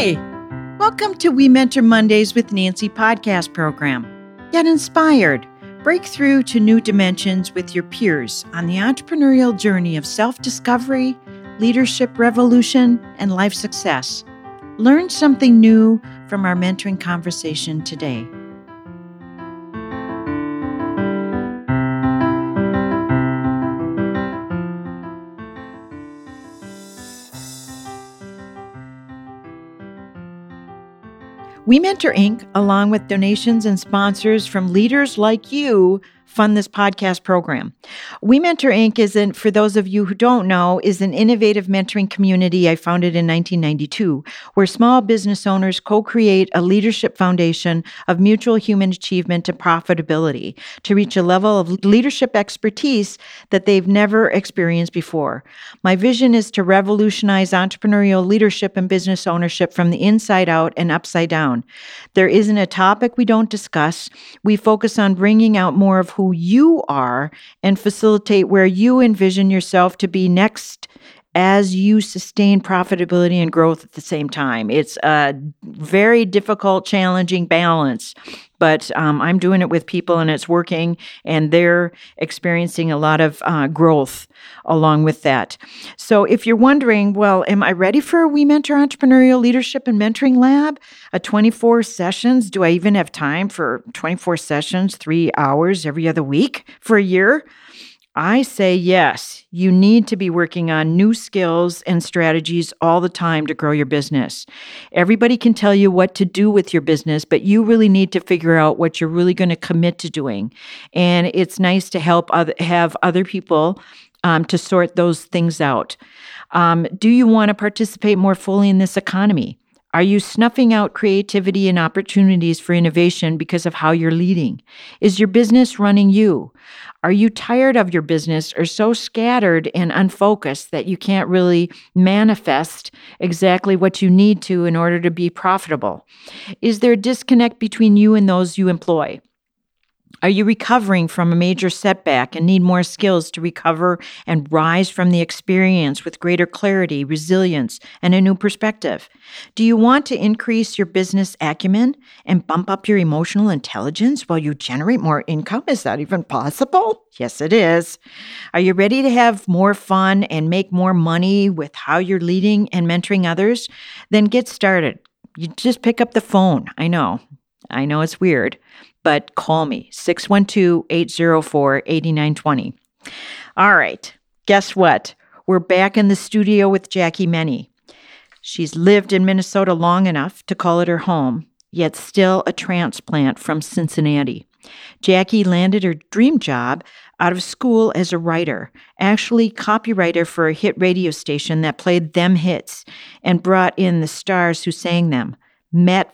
Hi, welcome to We Mentor Mondays with Nancy podcast program. Get inspired, break through to new dimensions with your peers on the entrepreneurial journey of self-discovery, leadership revolution, and life success. Learn something new from our mentoring conversation today. We Mentor Inc., along with donations and sponsors from leaders like you, fund this podcast program. We Mentor Inc. For those of you who don't know, is an innovative mentoring community I founded in 1992, where small business owners co-create a leadership foundation of mutual human achievement and profitability to reach a level of leadership expertise that they've never experienced before. My vision is to revolutionize entrepreneurial leadership and business ownership from the inside out and upside down. There isn't a topic we don't discuss. We focus on bringing out more of who you are and facilitate where you envision yourself to be next as you sustain profitability and growth at the same time. It's a very difficult, challenging balance, but I'm doing it with people and it's working, and they're experiencing a lot of growth along with that. So if you're wondering, well, am I ready for a We Mentor Entrepreneurial Leadership and Mentoring Lab? 24 sessions? Do I even have time for 24 sessions, 3 hours every other week for a year? I say yes, you need to be working on new skills and strategies all the time to grow your business. Everybody can tell you what to do with your business, but you really need to figure out what you're really going to commit to doing. And it's nice to have other people to sort those things out. Do you want to participate more fully in this economy? Are you snuffing out creativity and opportunities for innovation because of how you're leading? Is your business running you? Are you tired of your business or so scattered and unfocused that you can't really manifest exactly what you need to in order to be profitable? Is there a disconnect between you and those you employ? Are you recovering from a major setback and need more skills to recover and rise from the experience with greater clarity, resilience, and a new perspective? Do you want to increase your business acumen and bump up your emotional intelligence while you generate more income? Is that even possible? Yes, it is. Are you ready to have more fun and make more money with how you're leading and mentoring others? Then get started. You just pick up the phone. I know it's weird, but call me, 612-804-8920. All right, guess what? We're back in the studio with Jackie Meny. She's lived in Minnesota long enough to call it her home, yet still a transplant from Cincinnati. Jackie landed her dream job out of school as a writer, actually copywriter for a hit radio station that played them hits and brought in the stars who sang them. Met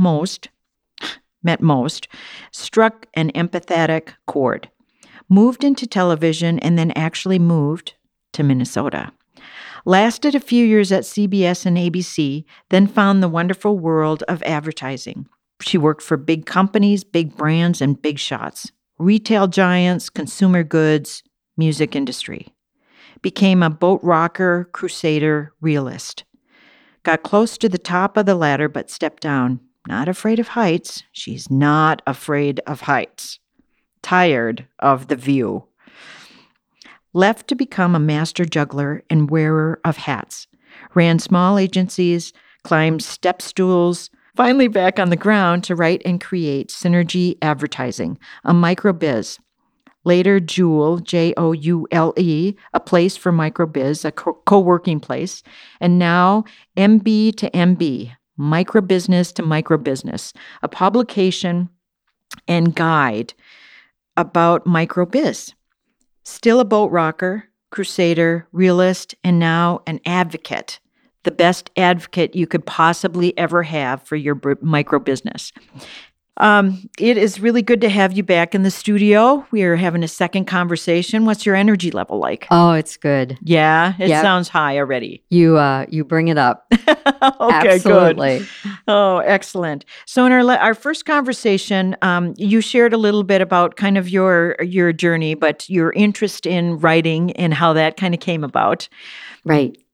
most, struck an empathetic chord, moved into television, and then actually moved to Minnesota. Lasted a few years at CBS and ABC, then found the wonderful world of advertising. She worked for big companies, big brands, and big shots. Retail giants, consumer goods, music industry. Became a boat rocker, crusader, realist. Got close to the top of the ladder, but stepped down. Not afraid of heights. She's not afraid of heights. Tired of the view. Left to become a master juggler and wearer of hats. Ran small agencies, climbed step stools, finally back on the ground to write and create Synergy Advertising, a microbiz. Later, Joule, Joule, a place for microbiz, a co-working place. And now, MB to MB, Microbusiness to Microbusiness, a publication and guide about microbiz. Still a boat rocker, crusader, realist, and now an advocate, the best advocate you could possibly ever have for your microbusiness. It is really good to have you back in the studio. We are having a second conversation. What's your energy level like? Oh, it's good. Yeah, it sounds high already. You bring it up. Okay, absolutely. Good. Oh, excellent. So in our first conversation, you shared a little bit about kind of your journey, but your interest in writing and how that kind of came about. Right.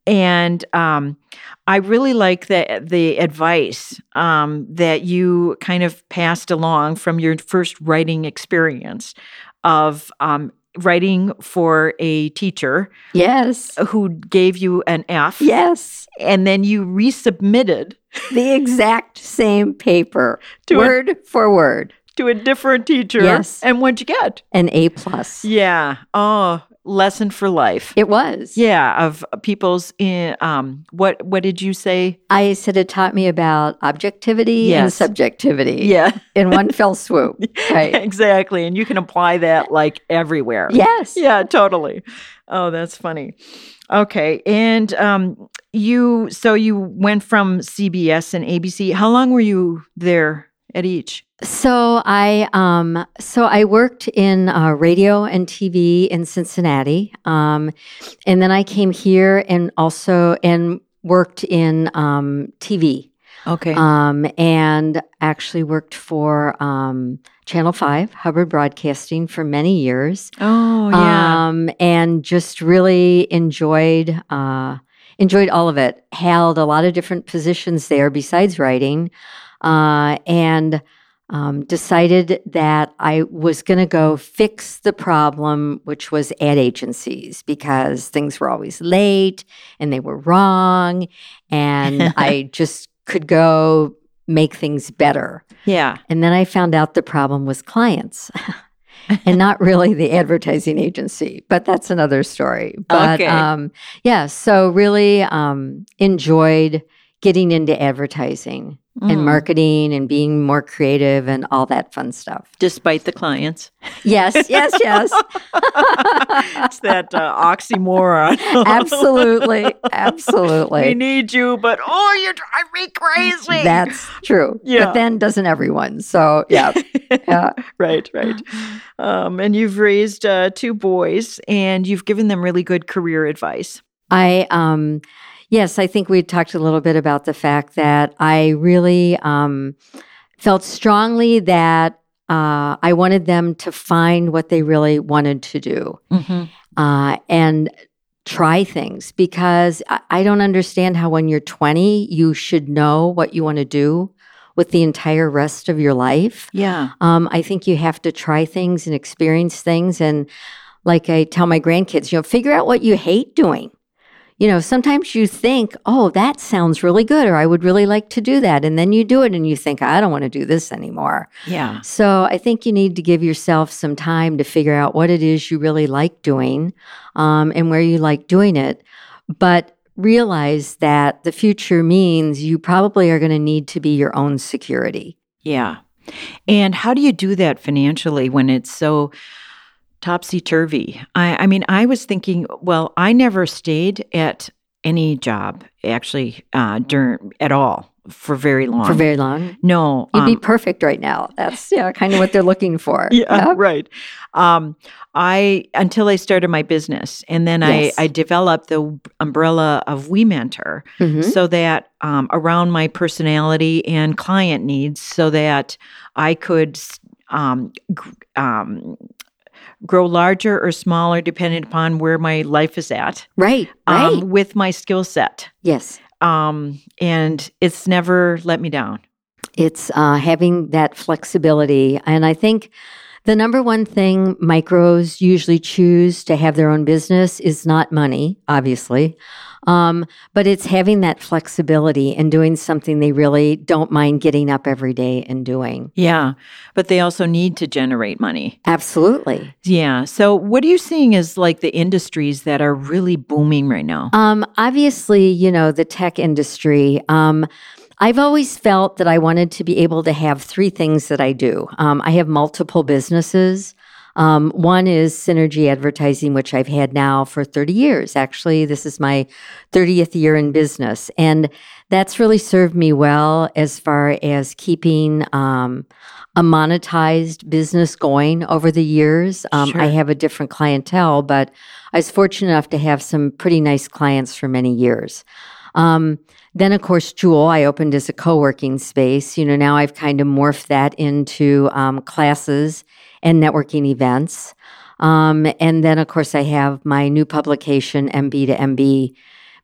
And I really like the advice that you kind of passed along from your first writing experience of writing for a teacher. Yes. Who gave you an F. Yes. And then you resubmitted the exact same paper, word for word. To a different teacher. Yes. And what'd you get? An A+. Yeah. Oh, lesson for life. It was. Yeah, of people's what did you say? I said it taught me about objectivity and subjectivity. Yeah. In one fell swoop. Right. Exactly. And you can apply that like everywhere. Yes. Yeah, totally. Oh, that's funny. Okay. And you went from CBS and ABC. How long were you there at each? So I worked in radio and TV in Cincinnati, and then I came here and worked in TV. Okay. And actually worked for Channel 5, Hubbard Broadcasting, for many years. Oh, yeah. And just really enjoyed all of it. Held a lot of different positions there besides writing, and decided that I was going to go fix the problem, which was ad agencies, because things were always late and they were wrong, and I just could go make things better. Yeah. And then I found out the problem was clients and not really the advertising agency, but that's another story. But okay. So really enjoyed getting into advertising and marketing and being more creative and all that fun stuff. Despite the clients. Yes. It's that oxymoron. Absolutely. We need you, but you drive me crazy. That's true. Yeah. But then doesn't everyone? So, yeah. Right. And you've raised 2 boys, and you've given them really good career advice. Yes, I think we talked a little bit about the fact that I really felt strongly that I wanted them to find what they really wanted to do and try things, because I don't understand how when you're 20, you should know what you want to do with the entire rest of your life. Yeah. I think you have to try things and experience things. And like I tell my grandkids, figure out what you hate doing. Sometimes you think, oh, that sounds really good, or I would really like to do that. And then you do it and you think, I don't want to do this anymore. Yeah. So I think you need to give yourself some time to figure out what it is you really like doing and where you like doing it. But realize that the future means you probably are going to need to be your own security. Yeah. And how do you do that financially when it's so topsy-turvy? I mean, I was thinking, well, I never stayed at any job, actually, at all for very long. For very long? No. You'd be perfect right now. That's kind of what they're looking for. Yeah, right. Until I started my business, and then Yes. I developed the umbrella of WeMentor so that around my personality and client needs, so that I could grow larger or smaller depending upon where my life is at. Right. With my skill set. Yes. And it's never let me down. It's having that flexibility. And I think the number one thing micros usually choose to have their own business is not money, obviously, but it's having that flexibility and doing something they really don't mind getting up every day and doing. Yeah, but they also need to generate money. Absolutely. Yeah. So what are you seeing as like the industries that are really booming right now? Obviously, the tech industry. I've always felt that I wanted to be able to have 3 things that I do. I have multiple businesses. One is Synergy Advertising, which I've had now for 30 years. Actually, this is my 30th year in business. And that's really served me well as far as keeping a monetized business going over the years. Sure. I have a different clientele, but I was fortunate enough to have some pretty nice clients for many years. Then, of course, Jewel, I opened as a co-working space. Now I've kind of morphed that into classes and networking events. And then, of course, I have my new publication, MB to MB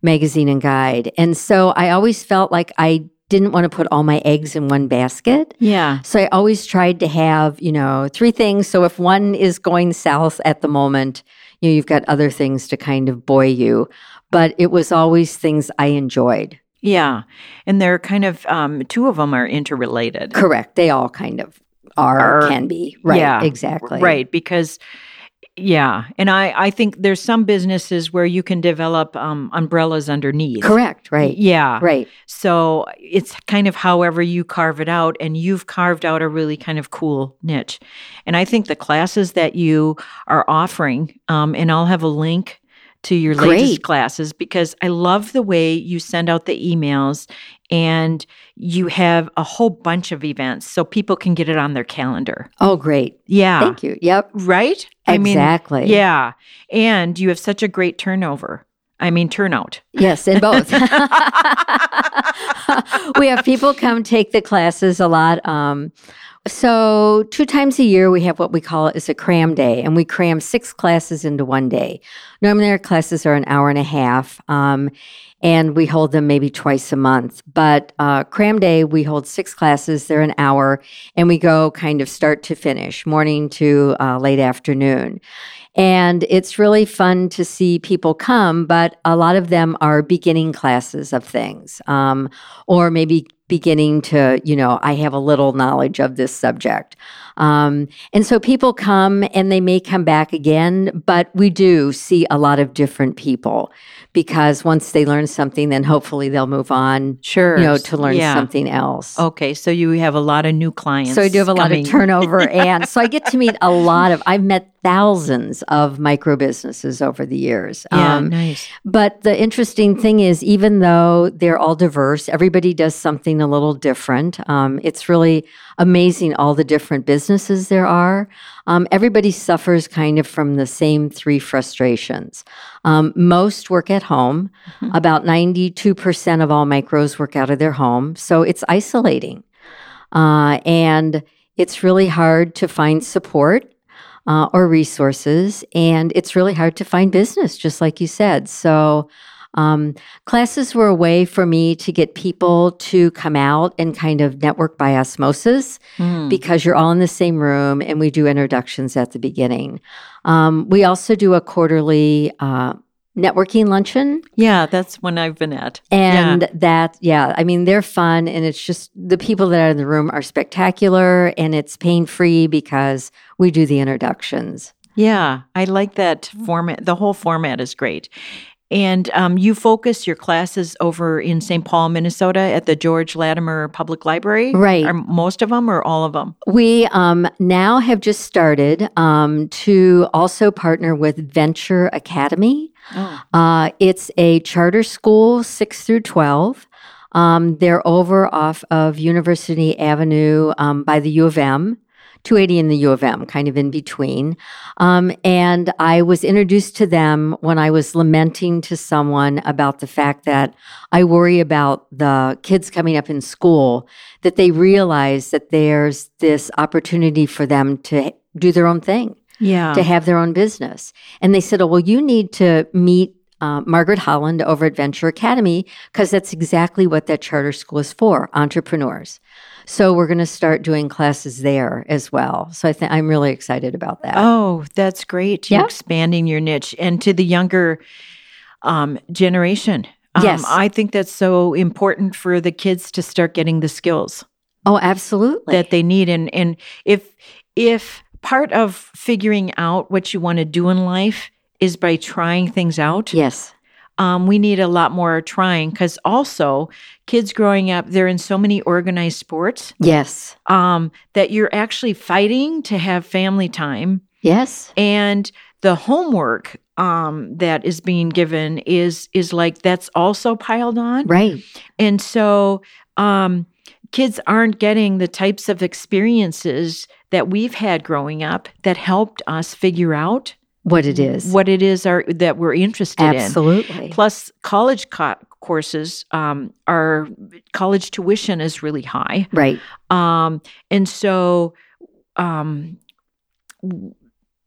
magazine and guide. And so I always felt like I didn't want to put all my eggs in one basket. Yeah. So I always tried to have, 3 things. So if one is going south at the moment, you've got other things to kind of buoy you. But it was always things I enjoyed. Yeah. And they're kind of, 2 of them are interrelated. Correct. They all kind of are can be. Right. Yeah, exactly. Right. Because, yeah. And I think there's some businesses where you can develop umbrellas underneath. Correct. Right. Yeah. Right. So it's kind of however you carve it out, and you've carved out a really kind of cool niche. And I think the classes that you are offering, and I'll have a link to your latest classes, because I love the way you send out the emails and you have a whole bunch of events so people can get it on their calendar. Oh, great. Yeah. Thank you. Yep. Right? Exactly. Yeah. And you have such a great turnout. Yes, in both. We have people come take the classes a lot. So 2 times a year, we have what we call is a cram day, and we cram 6 classes into one day. Normally, our classes are an hour and a half, and we hold them maybe twice a month. But cram day, we hold 6 classes. They're an hour, and we go kind of start to finish, morning to late afternoon. And it's really fun to see people come, but a lot of them are beginning classes of things, or maybe beginning to, I have a little knowledge of this subject. And so people come and they may come back again, but we do see a lot of different people, because once they learn something, then hopefully they'll move on, to learn something else. Okay, so you have a lot of new clients. So I do have a lot of turnover, and so I get to meet I've met thousands of micro businesses over the years. Yeah, nice. But the interesting thing is, even though they're all diverse, everybody does something a little different. It's really amazing all the different businesses there are. Everybody suffers kind of from the same 3 frustrations. Most work at home. Mm-hmm. About 92% of all micros work out of their home. So it's isolating. And it's really hard to find support or resources. And it's really hard to find business, just like you said. So classes were a way for me to get people to come out and kind of network by osmosis, because you're all in the same room, and we do introductions at the beginning. We also do a quarterly networking luncheon. Yeah, that's one I've been at. And they're fun, and it's just the people that are in the room are spectacular, and it's pain-free because we do the introductions. Yeah, I like that format. The whole format is great. And you focus your classes over in St. Paul, Minnesota at the George Latimer Public Library? Right. Are most of them or all of them? We now have just started to also partner with Venture Academy. Oh. It's a charter school, 6 through 12. They're over off of University Avenue by the U of M. 280 in the U of M, kind of in between. And I was introduced to them when I was lamenting to someone about the fact that I worry about the kids coming up in school, that they realize that there's this opportunity for them to do their own thing, to have their own business. And they said, oh, well, you need to meet Margaret Holland over at Venture Academy, because that's exactly what that charter school is for, entrepreneurs. So we're going to start doing classes there as well. So I'm really excited about that. Oh, that's great. You're expanding your niche. And to the younger generation. Yes. I think that's so important for the kids to start getting the skills. Oh, absolutely. That they need. And if part of figuring out what you want to do in life is by trying things out. Yes. We need a lot more trying, because also kids growing up, they're in so many organized sports. Yes. That you're actually fighting to have family time. Yes. And the homework that is being given is like that's also piled on. Right. And so kids aren't getting the types of experiences that we've had growing up that helped us figure out what it is that we're interested in. Absolutely. Plus, college courses, our college tuition is really high. Right. And so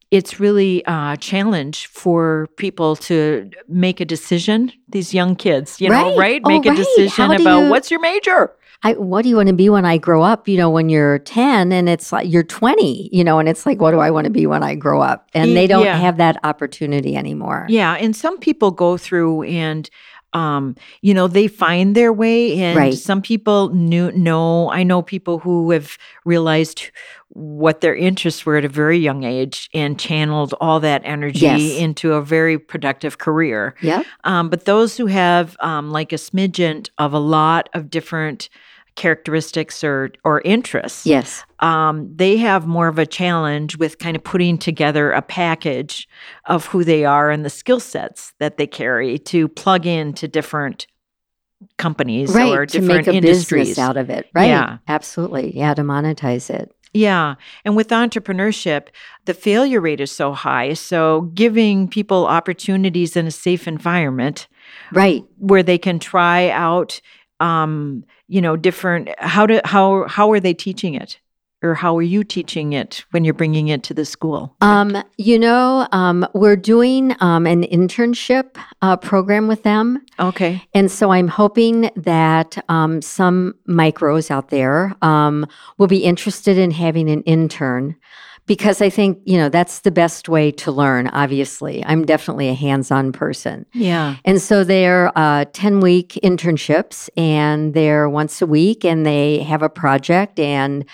it's really a challenge for people to make a decision. These young kids, right? Oh, Make a right. decision about what's your major. What do you want to be when I grow up? When you're 10 and it's like you're 20, and it's like, what do I want to be when I grow up? And they don't have that opportunity anymore. Yeah. And some people go through and, they find their way. And Right. some people I know people who have realized what their interests were at a very young age and channeled all that energy into a very productive career. Yeah. But those who have like a smidgen of a lot of different characteristics or interests, Yes. they have more of a challenge with kind of putting together a package of who they are and the skill sets that they carry to plug into different companies or to different make a industries business out of it. Right. Yeah. Absolutely. Yeah. To monetize it. Yeah. And with entrepreneurship, the failure rate is so high. So giving people opportunities in a safe environment, right, where they can try out, different. How are they teaching it, or how are you teaching it when you're bringing it to the school? We're doing an internship program with them. Okay. And so I'm hoping that some micros out there will be interested in having an intern, because I think, that's the best way to learn, obviously. I'm definitely a hands-on person. Yeah. And so they're 10-week internships, and they're once a week, and they have a project and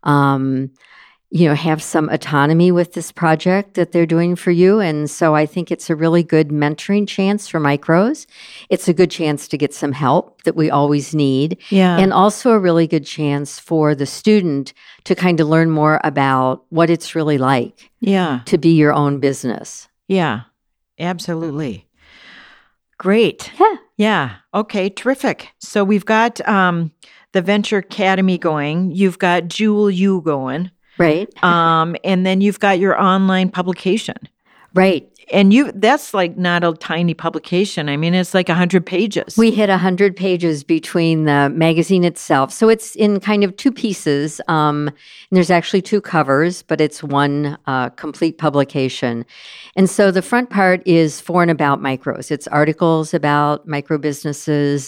have some autonomy with this project that they're doing for you. And so I think it's a really good mentoring chance for micros. It's a good chance to get some help that we always need. Yeah. And also a really good chance for the student to kind of learn more about what it's really like to be your own business. Yeah, absolutely. Great. Yeah. Yeah. Okay, terrific. So we've got the Venture Academy going. You've got Jewel U going. Right. And then you've got your online publication. Right. And that's like not a tiny publication. I mean, it's like 100 pages. We hit 100 pages between the magazine itself. So it's in kind of two pieces. And there's actually two covers, but it's one complete publication. And so the front part is for and about micros. It's articles about micro businesses,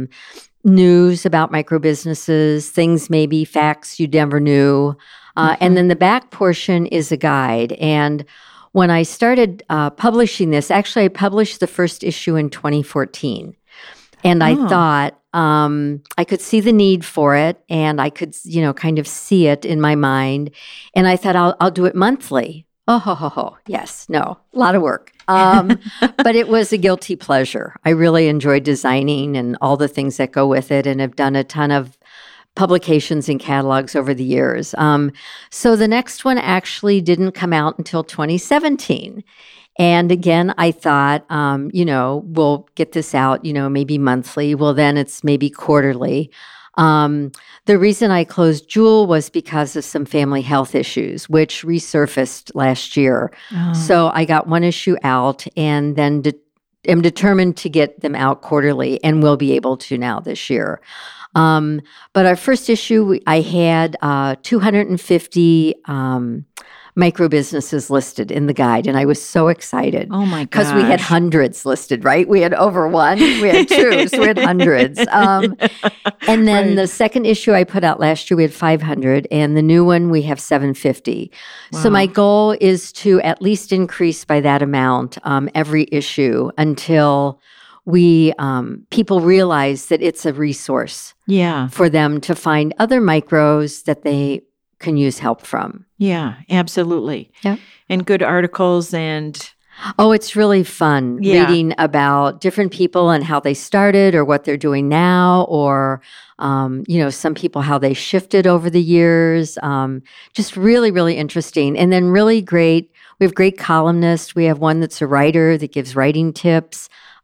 news about micro businesses, things maybe, facts you never knew. And then the back portion is a guide. And when I started publishing this, actually I published the first issue in 2014. And I thought I could see the need for it, and I could, kind of see it in my mind. And I thought I'll do it monthly. Yes, no, a lot of work. But it was a guilty pleasure. I really enjoyed designing and all the things that go with it, and have done a ton of publications and catalogs over the years. So the next one actually didn't come out until 2017. And again, I thought, we'll get this out, maybe monthly. Well, then it's maybe quarterly. The reason I closed Jewel was because of some family health issues, which resurfaced last year. Oh. So I got one issue out, and then am determined to get them out quarterly, and will be able to now this year. But our first issue, I had 250 micro businesses listed in the guide, and I was so excited. Oh my gosh. Because we had hundreds listed, right? We had over one, we had two, so we had hundreds. And then the second issue I put out last year, we had 500, and the new one, we have 750. Wow. So my goal is to at least increase by that amount every issue until people realize that it's a resource for them to find other micros that they can use help from. Yeah, absolutely. Yeah. And good articles and... Oh, it's really fun reading about different people and how they started or what they're doing now, or, some people, how they shifted over the years. Just really, really interesting. And then really great, we have great columnists. We have one that's a writer that gives writing tips.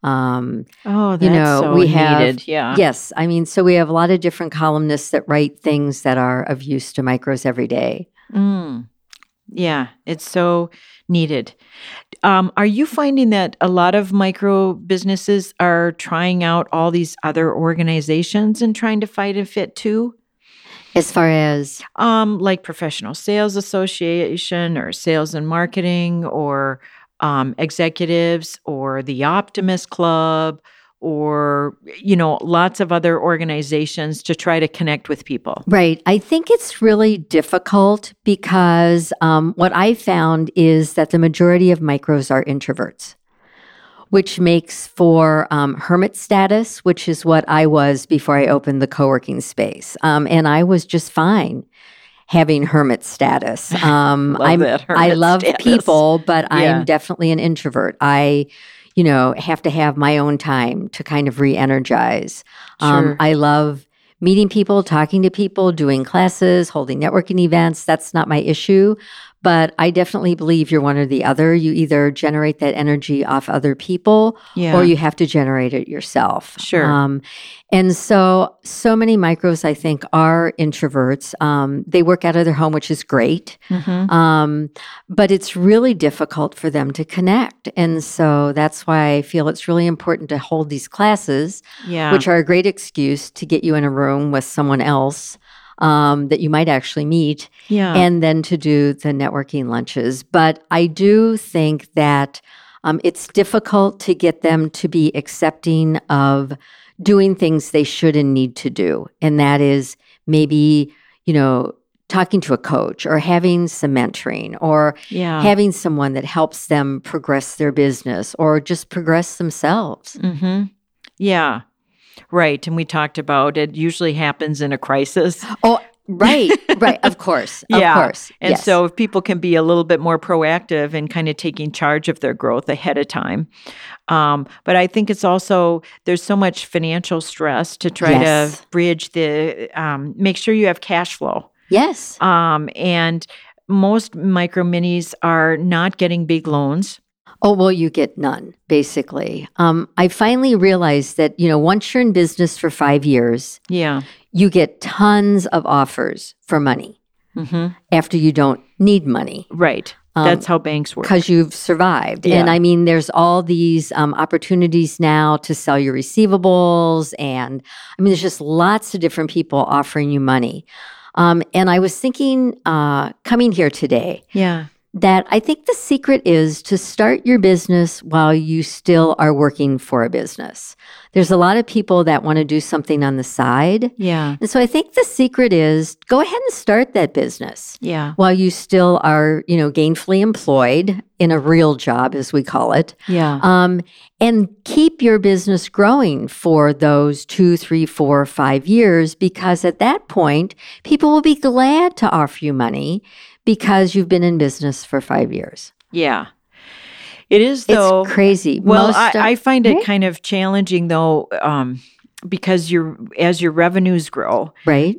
So we have, needed. Yeah. Yes. I mean, so we have a lot of different columnists that write things that are of use to micros every day. Yeah, it's so needed. Are you finding that a lot of micro businesses are trying out all these other organizations and trying to fight and fit too? As far as Like Professional Sales Association or Sales and Marketing or executives or the Optimist Club or, lots of other organizations to try to connect with people. Right. I think it's really difficult because what I found is that the majority of micros are introverts, which makes for hermit status, which is what I was before I opened the co-working space. And I was just fine having hermit status. I love status. people, but Yeah. I'm definitely an introvert. I have to have my own time to kind of re-energize. Sure. I love meeting people, talking to people, doing classes, holding networking events. That's not my issue. But I definitely believe you're one or the other. You either generate that energy off other people Yeah. or you have to generate it yourself. Sure. And so many micros, I think, are introverts. They work out of their home, which is great. Mhm. But it's really difficult for them to connect. And so that's why I feel it's really important to hold these classes, Yeah. which are a great excuse to get you in a room with someone else that you might actually meet, Yeah. and then to do the networking lunches. But I do think that it's difficult to get them to be accepting of doing things they should and need to do. And that is maybe, talking to a coach or having some mentoring or Yeah. having someone that helps them progress their business or just progress themselves. Mm-hmm. Yeah. Right. And we talked about it usually happens in a crisis. Oh, right. Of course. Yeah. Of course. And Yes. so if people can be a little bit more proactive in kind of taking charge of their growth ahead of time. But I think it's also, there's so much financial stress to try Yes. to bridge make sure you have cash flow. Yes. And most micro minis are not getting big loans. Oh, well, you get none, basically. I finally realized that, once you're in business for 5 years, Yeah. you get tons of offers for money Mm-hmm. after you don't need money Right. That's how banks work. because you've survived. Yeah. And I mean, there's all these opportunities now to sell your receivables. And I mean, there's just lots of different people offering you money. And I was thinking, coming here today, Yeah. that I think the secret is to start your business while you still are working for a business. There's a lot of people that want to do something on the side. Yeah. And so I think the secret is go ahead and start that business Yeah. while you still are, gainfully employed in a real job, as we call it. Yeah. And keep your business growing for those 2, 3, 4, 5 years, because at that point, people will be glad to offer you money because you've been in business for 5 years. Yeah. It is, though. It's crazy. Well, Most I find right? it kind of challenging, though, because as your revenues grow, Right?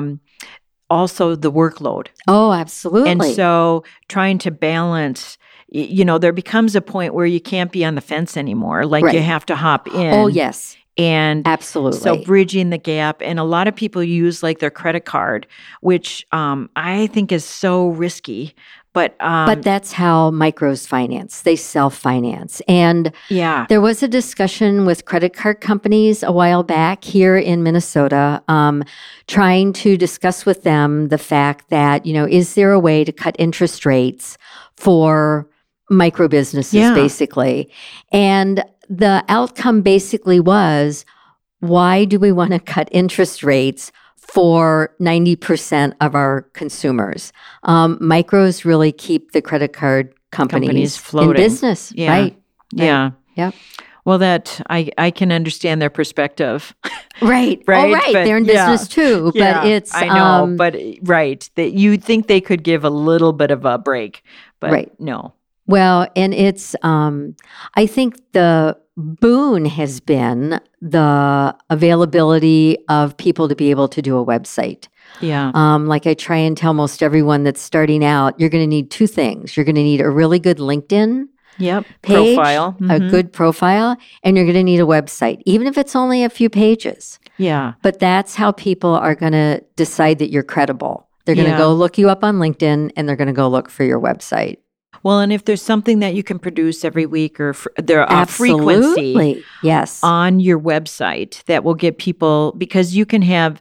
also the workload. Oh, absolutely. And so trying to balance, there becomes a point where you can't be on the fence anymore. Like Right. you have to hop in. Oh, yes. And Absolutely. so bridging the gap. And a lot of people use like their credit card, which I think is so risky. But that's how micros finance. They self-finance. And yeah. there was a discussion with credit card companies a while back here in Minnesota, trying to discuss with them the fact that, is there a way to cut interest rates for micro businesses, Yeah. basically? And the outcome basically was, why do we want to cut interest rates for 90% of our consumers? Micros really keep the credit card companies in floating. business, Yeah. right? Yeah. Yep. Well, that I can understand their perspective. Right. Right, Oh, right. but They're in yeah. business too. Yeah, But it's I know, but right, that you'd think they could give a little bit of a break, but Right. no. well, and it's I think the boon has been the availability of people to be able to do a website. Yeah. Like I try and tell most everyone that's starting out, you're going to need 2 things. You're going to need a really good LinkedIn Yep. page, Profile. a Mhm. good profile, and you're going to need a website, even if it's only a few pages. Yeah. But that's how people are going to decide that you're credible. They're going to Yeah. go look you up on LinkedIn, and they're going to go look for your website. Well, and if there's something that you can produce every week or there are frequency Absolutely. Yes. on your website that will get people, because you can have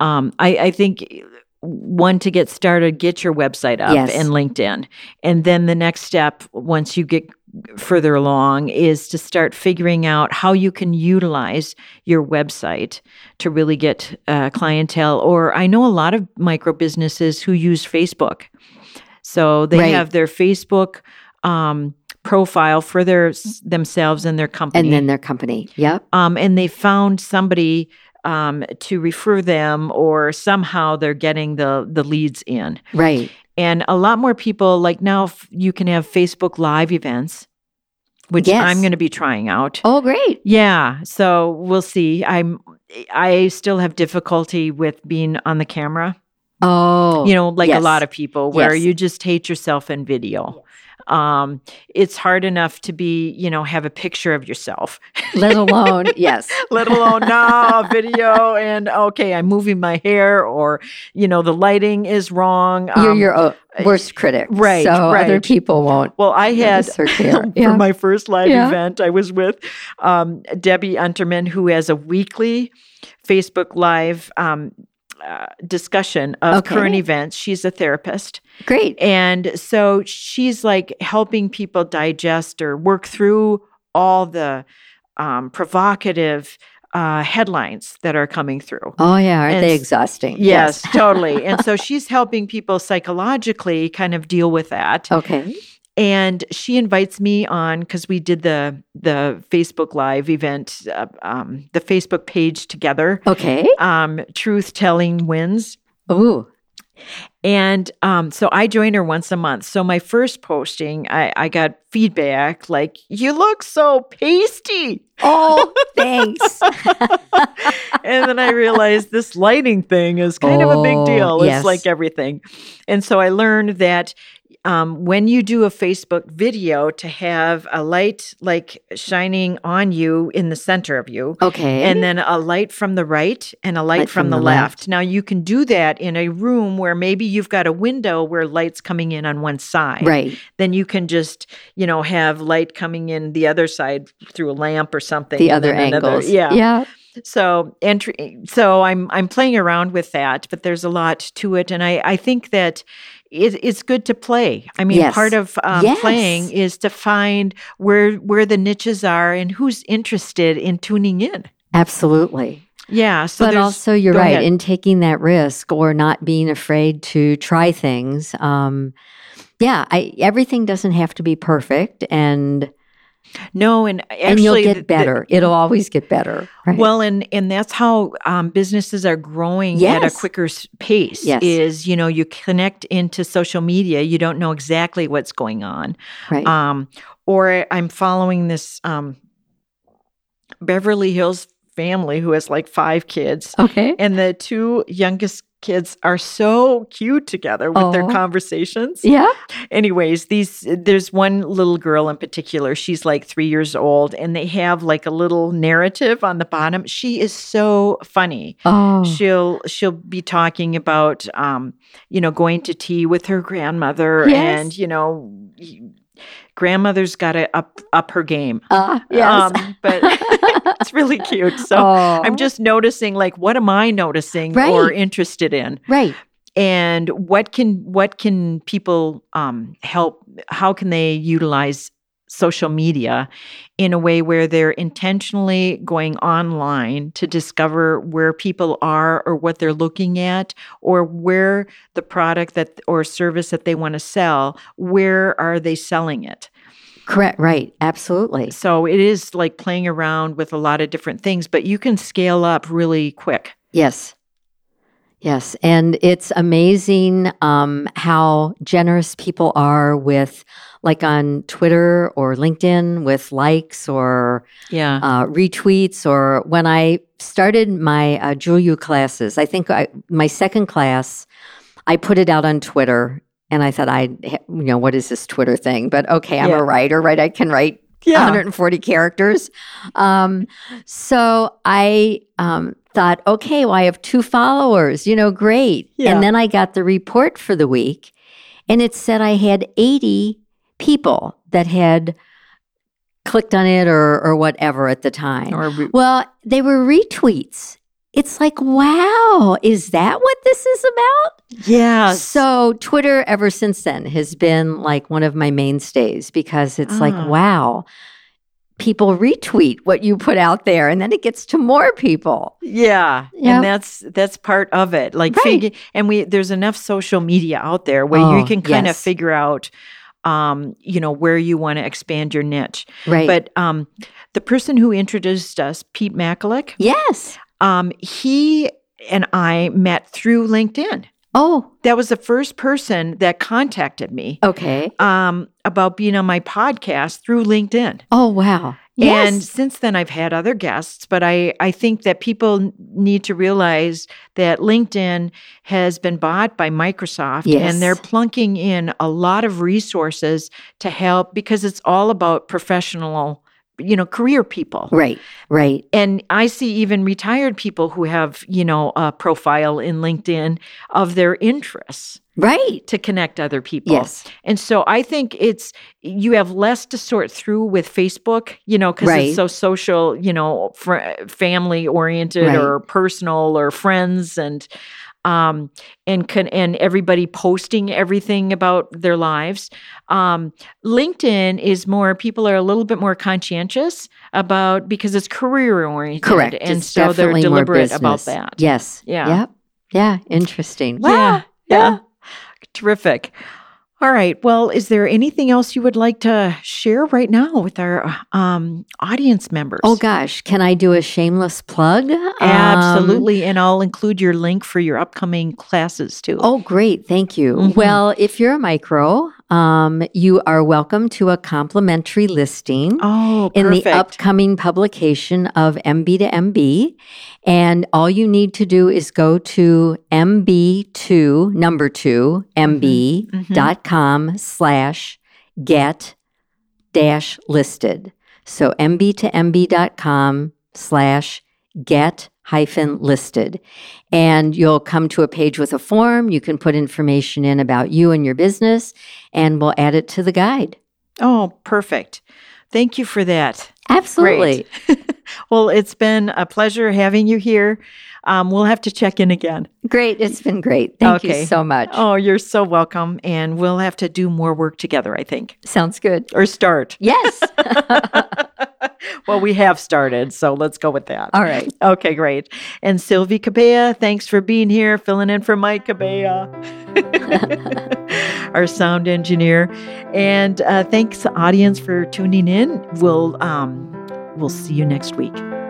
I think one, to get started, get your website up Yes. and LinkedIn. And then the next step, once you get further along, is to start figuring out how you can utilize your website to really get clientele. Or I know a lot of micro businesses who use Facebook. So they Right. have their Facebook profile for themselves and their company. And then their company. Yep. And they found somebody to refer them, or somehow they're getting the leads in. Right. And a lot more people, like now you can have Facebook Live events, which Yes. I'm going to be trying out. Oh, great. Yeah, so we'll see. I still have difficulty with being on the camera. Oh. Like yes. a lot of people, where Yes. you just hate yourself in video. It's hard enough to have a picture of yourself, Let alone, yes. let alone now video. And okay, I'm moving my hair, or the lighting is wrong. You're your worst critic. right, So right. other people won't. Well, I had notice or care. for Yeah. my first live Yeah. event, I was with Debbie Unterman, who has a weekly Facebook Live discussion of Okay. current events. She's a therapist. Great. And so she's like helping people digest or work through all the provocative headlines that are coming through. Oh, yeah. Aren't And they s- exhausting? Yes, totally. And so she's helping people psychologically kind of deal with that. Okay. And she invites me on, because we did the Facebook Live event, the Facebook page together. Okay. Truth Telling Wins. Ooh. And so I join her once a month. So my first posting, I got feedback like, "You look so pasty." Oh, thanks. And then I realized this lighting thing is kind of a big Oh, deal. yes. It's like everything. And so I learned that when you do a Facebook video, to have a light like shining on you in the center of you, Okay. and then a light from the right and a light from the left. Now, you can do that in a room where maybe you've got a window where light's coming in on one side. Right. Then you can just, have light coming in the other side through a lamp or something. The and other then another- angles. Yeah. Yeah. So I'm playing around with that, but there's a lot to it, and I think that it's good to play. I mean, Yes. part of Yes. playing is to find where the niches are and who's interested in tuning in. Absolutely. Yeah. So But there's- also, you're go right, ahead. in taking that risk or not being afraid to try things. Everything doesn't have to be perfect, and No, and actually, and you'll get better. It'll always get better. Right? Well, and that's how businesses are growing at a Yes. quicker pace. Yes. Is you connect into social media, you don't know exactly what's going on. right. Or I'm following this Beverly Hills family who has like 5 kids, Okay. and the 2 youngest kids are so cute together with their Oh. conversations. Yeah. Anyways, there's one little girl in particular. She's like 3 years old, and they have like a little narrative on the bottom. She is so funny. Oh. She'll be talking about going to tea with her grandmother, Yes. and grandmother's got to up her game. Yes. But it's really cute. So Oh. I'm just noticing, like, what am I noticing Right. or interested in? Right. And what can people help? How can they utilize social media in a way where they're intentionally going online to discover where people are or what they're looking at, or where the product that or service that they want to sell, where are they selling it? Correct. Right. Absolutely. So it is like playing around with a lot of different things, but you can scale up really quick. Yes. Yes. And it's amazing how generous people are with, like on Twitter or LinkedIn, with likes or Yeah. retweets. Or when I started my Julia classes, I think my second class, I put it out on Twitter. And I thought, what is this Twitter thing? But okay, I'm Yeah. a writer, right? I can write Yeah. 140 characters. So I thought, okay, well, I have 2 followers, great. Yeah. And then I got the report for the week, and it said I had 80 people that had clicked on it or whatever at the time. Or Well, they were retweets. it's like, wow, is that what this is about? Yes. So Twitter ever since then has been like one of my mainstays because it's like, wow, people retweet what you put out there and then it gets to more people. Yeah. Yep. And that's part of it. Like Right. there's enough social media out there where you can kind of yes. figure out where you want to expand your niche. Right. But the person who introduced us, Pete Makalik, yes. he and I met through LinkedIn. Oh, That was the first person that contacted me okay. about being on my podcast through LinkedIn. Oh, wow. And Yes. since then, I've had other guests, but I think that people need to realize that LinkedIn has been bought by Microsoft Yes. and they're plunking in a lot of resources to help because it's all about professional, career people. Right. Right. And I see even retired people who have, a profile in LinkedIn of their interests Right. to connect other people. Yes. And so I think you have less to sort through with Facebook, because Right. it's so social, family oriented Right. or personal or friends and everybody posting everything about their lives. LinkedIn is more, people are a little bit more conscientious about because it's career oriented. Correct. And It's so they're definitely more deliberate about business. that. Yes. Yeah. Yep. Yeah. Interesting. Yeah. Wow. Yeah. Terrific. All right. Well, is there anything else you would like to share right now with our audience members? Oh gosh, can I do a shameless plug? Absolutely. And I'll include your link for your upcoming classes too. Oh, great. Thank you. Mhm. Well, if you're a micro, you are welcome to a complimentary listing Oh, in perfect. the upcoming publication of MB to MB. And all you need to do is go to mb2.com/get-listed. So mb2mb.com/get-listed. And you'll come to a page with a form. You can put information in about you and your business, and we'll add it to the guide. Oh, perfect. Thank you for that. Absolutely. Great. Well, it's been a pleasure having you here. We'll have to check in again. Great. It's been great. Thank Okay. you so much. Oh, you're so welcome. And we'll have to do more work together, I think, Sounds good. or start. Yes. Well, we have started, so let's go with that. All right. Okay, great. And Sylvie Cabea, thanks for being here, filling in for Mike Cabea, our sound engineer. And thanks, audience, for tuning in. We'll see you next week.